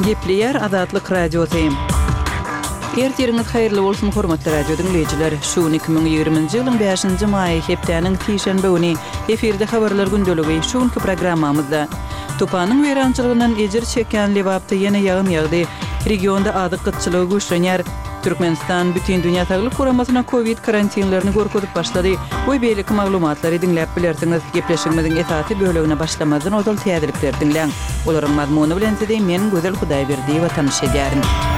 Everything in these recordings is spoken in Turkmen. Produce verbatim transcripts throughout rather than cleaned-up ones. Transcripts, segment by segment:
Gepleyer Azatlyk radiosyň. Ertiriniz haýyrly bolsun hormatly radio dinleýijiler. Şu iki bin ýygrymynjy ýylyň beşinji maý hepdeniň tişenbe güni efirde habarlar gündöligi şuňky programmamyzda. Topanyň werançylygynyň ejir çeken lebapda ýene ýağyn ýagdy. Regionda adyk gytçylygy güçlenýär. Türkmenistan bütün dünya sağlık kuramasyna Covid karantinlerini gorkudyp başlady. Bu beýlik maglumatlary dinläp bilersiňiz. Gepleşigimiziň esasy bölegine başlamazdan odal täzelikler dinleň. Olaryň mazmuny bilen size men Gözel Hudaýberdi we tanış edýärim.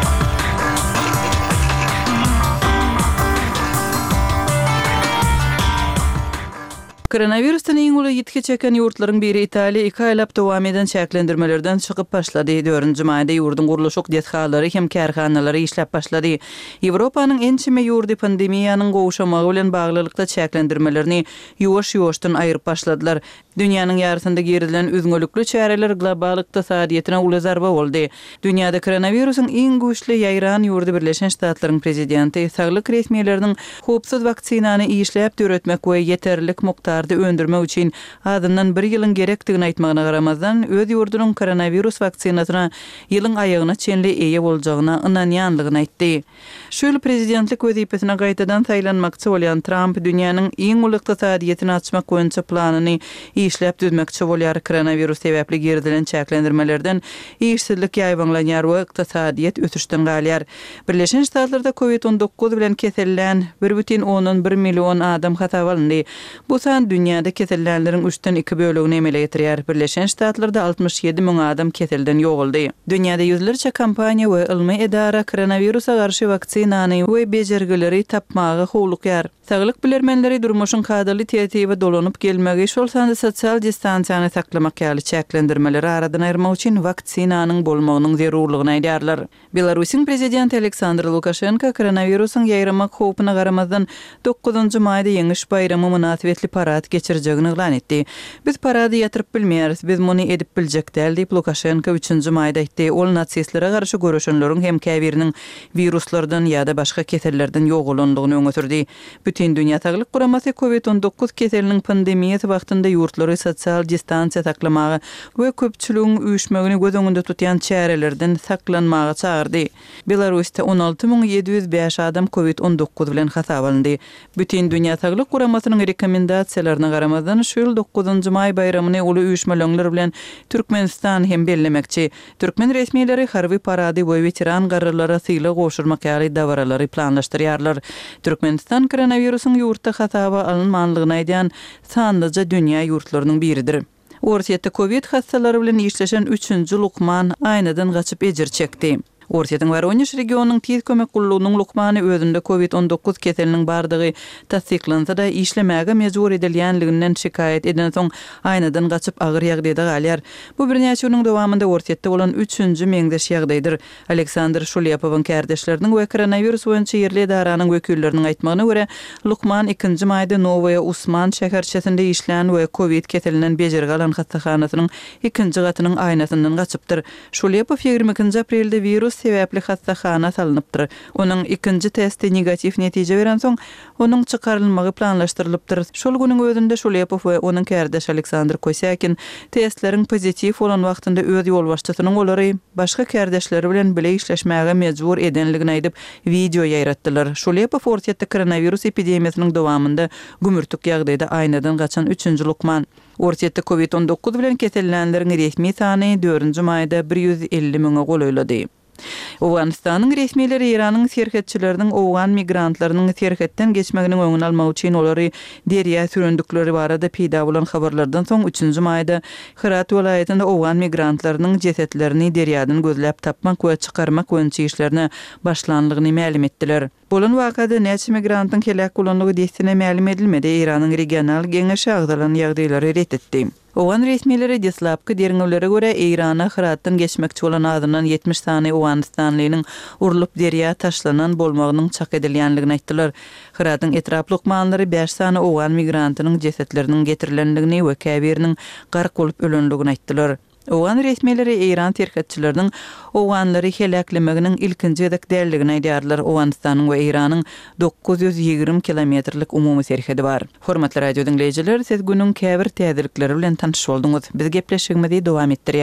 Koronavirusdan iň uly ýetki çeken ýurtlaryň biri Italiýa iki aýlap dowam eden çäklendirmelerden çykyp başlady. Dördünji maýda ýurdun gurulşyk dethalary hem kärhanalary işläp başlady. Ýewropanyň ençime ýurdy pandemiýanyň gowşamagy bilen baglylykda çäklendirmelerini ýuwaş-ýuwaşdan aýryp başladylar. Dünýäniň ýarysynda gerilen üzgünlükli çäreler global ykdysadyýetyne uly zarba boldy. Dünýäde koronawirusyň iň güýçli ýaýran ýurdy Birleşen Ştatlaryň prezidenti saglyk resmiýetleriniň hopsuz vaksinany işläp döretmek we ýeterlik mukdarda öndürmek üçin adyndan bir ýylyň gerekdigini aýtmagyna garamazdan öz ýurdunyň koronawirus vaksinasyna ýylyň aýagyna çenli eýe boljagyna ynanýanlygyny aýtdy. Şol prezidentlik wezipesine gaýtadan saýlanmakçy bolan Trump dünýäniň iň uly ykdysadyýetyni açmak boýunça planyny işläp düzmekçi bolýar. Koronavirus sebäpli gerdilen çäklendirmelerden işsizlik ýaýbanlanýar we ykdysadyýet ösüşden galýar. Birleşen Ştatlarda Covid on dokuz bilen kesellän bir бүтүн ондон bir million adam hata alındy. Bu san dünýäde kesellenleriň üçden iki bölegini emele getirýär. Birleşen Ştatlarda altmış ýedi miň adam keselden ýoguldy. Dünýäde ýüzlerçe kampaniýa we ilmi edara koronavirusa garşy vaksinany we bejergileri tapmagy howlukýar. Saglyk bilermenleri durmuşyň kadrly tertibi dolanyp gelmegi şol sanda sosial distansiýany saklamak ýaly çäklendirmeleri aradan aýyrmak üçin vaksinanyň bolmagynyň zerurlygyny aýdýarlar. Belarusyň prezidenti Aleksandr Lukashenko koronavirusyň ýaýramak howpyna garamazdan dokuzunji maýda ýeňiş bayramy münasibetli parad geçirjegini elan etdi. Biz parady ýatyryp bilmeýäris, biz muny edip biljek däl diýip Lukashenko üçünji maýda aýtdy. Ol natsistlere garşy görüşenleriň hem käbiriniň viruslardan ýa-da başga kesellerden ýogulandygyny öňe sürdi. Bütün dünya sağlyk guramasy Covid on dokuz keseliniň pandemiýasy wagtynda ýurtlary sosial distansiýa saklamagy we köpçüligiň üýüşmegini göz öňünde tutýan çärelerden saklanmagy çağırdy. Belarusda on alty miň ýedi ýüz beş adam Covid on dokuz bilen hasap alındy. Bütün dünya sağlyk guramasynyň rekomendasiýalaryna garamazdan şol dokuzunji maý bayramyny uly üýüşmeler bilen Türkmenistan hem bellemekçi. Türkmen resmiýetleri harby parady we veteran garrylara syla goşurmak ýaly dawaralary planlaşdyrýarlar. Türkmenistan koronavirusyň ýurtda hasaba alınmanlygyny aýdýan sanlyca dünýä ýurtlarynyň biridir. Orsiýetde Covid hastalary bilen işleşen üçünji Lukman aýnadan gaçyp ejir çekdi. Orsiýetiň Voronezh regionunyň tiz kömek gullugynyň Lukmany özünde Covid on dokuz keseliniň bardygy tasdiklansa da işlemäge mejbur edilýänliginden şikayet eden soň aýnadan gaçyp agyr ýagdaýda galýar. Bu birnäçe ýylyň dowamında orsiýetde bolan üçünji meňdeş ýagdaýdyr. Aleksandr Şulyapowyň kärdeşleriniň we koronavirus boýunça ýerli edaranyň wekilleriniň aýtmagyna görä, Lukman ikinji maýda Novaya Usman şäherçesinde işlän we Covid keselinden bejergi alan hastahanasynyň ikinji gatynyň aýnasyndan gaçypdyr. Şulyapow ýygrimi ikinji aprelde virus sebäpli hastahana salыныpdyr. Onuň ikinji testi negativ netije beren soň onuň çykarylmagy planlaşdyrylypdyr. Şol güniň özünde Şulyapow we onuň kärdeş Aleksandr Kosyakin testleriň pozitiv bolan wagtynda öz ýolbaşçysynyň olary başga kärdeşleri bilen bile işleşmäge mejbur edenligini aýdyp video ýaýratdylar. Şulyapow orsiýetde koronavirus epidemiýasynyň dowamında gümürtük ýagdaýda aýnadan gaçan üçünji Lukman. Orsiýetde Covid on dokuz bilen kesellänleriň resmi sany dördünji maýda bir ýüz elli miňe golaýlady. Owganistanyň resmiýetleri Iranyň serhetçileriniň owgan migrantlarynyň serhetden geçmegini öňüne almak üçin olary derýä sürendikleri barada peýda bolan habarlardan soň üçünji maýda Herat welaýatynda owgan migrantlarynyň jesetlerini derýäden gözläp tapmak we çykarmak boýunça işlerini başlanlygyny ma'lum etdiler. Bolan wakada näçe migrantyň kelek bolanlygy destine ma'lum edilmedi. Iranyň regional geňeşi agdalan ýagdaýlary redetdi. Owgan resmiýetleri deslapky deriňewlere görä Irana Heratdan geçmekçi bolan adamdan yetmiş sany Owganistanlynyň urulyp derýä taşlanan bolmagynyň çak edilýänligini aýtdylar. Heratyň etraply ukmanlary beş sany owgan migrantynyň jesetleriniň getirilenligini we käbiriniň gark bolup ölenligini aýtdylar. Owgan resmiýetleri Iran terhetçileriniň owganlary helaklemeginiň ilkinji gedek däldigini aýdýarlar. Owganistanyň we Iranyň dokuz ýüz ýygrimi kilometrlik umumy serhedi bar. Hormatly radio dinleýijiler, siz günüň käbir täzelikleri bilen tanyş bolduňyz. Biz gepleşigimizi dowam etdirýär.